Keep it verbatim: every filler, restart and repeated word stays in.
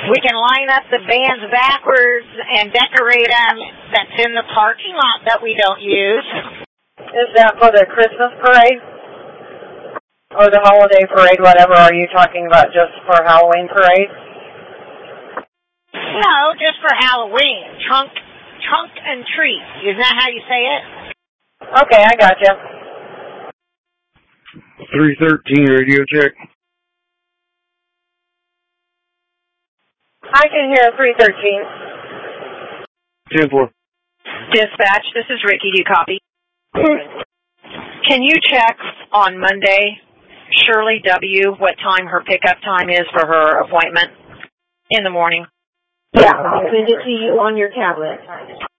We can line up the bands backwards and decorate them. That's in the parking lot that we don't use. Is that for the Christmas parade? Or the holiday parade, whatever? Are you talking about just for Halloween parade? No, just for Halloween. Trunk, trunk and treat. Isn't that how you say it? Okay, I got you. three thirteen radio check. I can hear three thirteen. ten four. Dispatch, this is Ricky. Do you copy? Can you check on Monday, Shirley W., what time her pickup time is for her appointment in the morning? Yeah, I'll send it to you on your tablet.